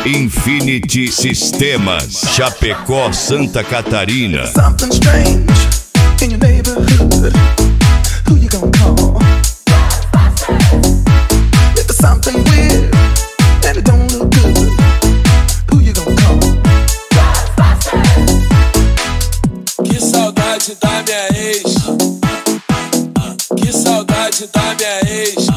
Infinity Sistemas, Chapecó, Santa Catarina. Something strange in your neighborhood. Who you gonna call? If there's something weird and it don't look good, who you gonna call? Que saudade da minha ex. Que saudade da minha ex.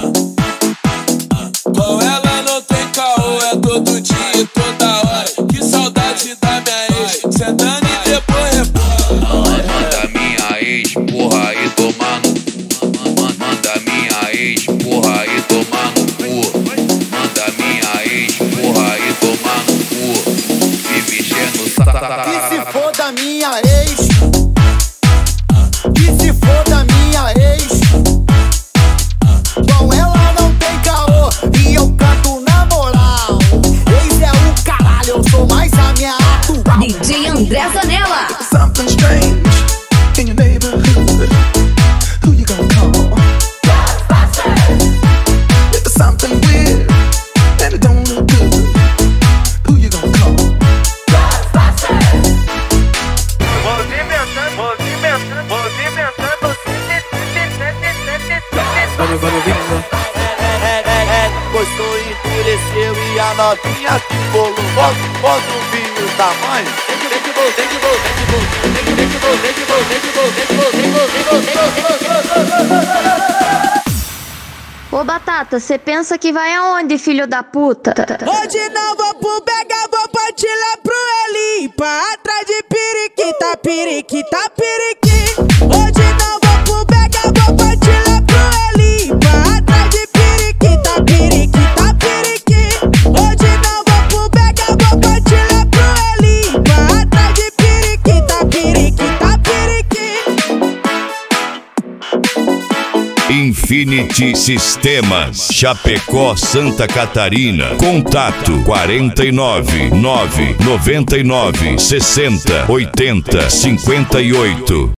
Com ela não tem caô, é todo dia e toda hora. Que saudade da minha ex. Sentando e depois rebola. Manda minha ex, porra, e tomar no cu. Manda minha ex, porra, e tomar no cu. Manda minha ex, porra, e tomar no cu. Me mexendo no saco. Que se for da minha ex. Que se for da minha ex. Com ela não tem caô e eu canto na moral. Ex é o caralho, eu sou mais a minha atual. DJ André Zanella. Something strange in your neighborhood. Who you gonna call? If there's something weird and it don't look good, who you gonna call? Gostou, endureceu e a novinha que bolou. Bota o vinho tamanho. Ô Batata, cê pensa que vai aonde, filho da puta? Hoje não vou pro Bega, vou partilhar pro Eli. Pra atrás de periquita, periquita, periqui. Hoje não vou pro Bega, vou partilhar pro Eli. Pra atrás de periquita, periquita, periqui. Hoje não vou pro Bega, vou partilhar pro Eli. Pra atrás de periquita, periquita, periqui. Infinity Sistemas, Chapecó, Santa Catarina. Contato 49 999 60 80 58.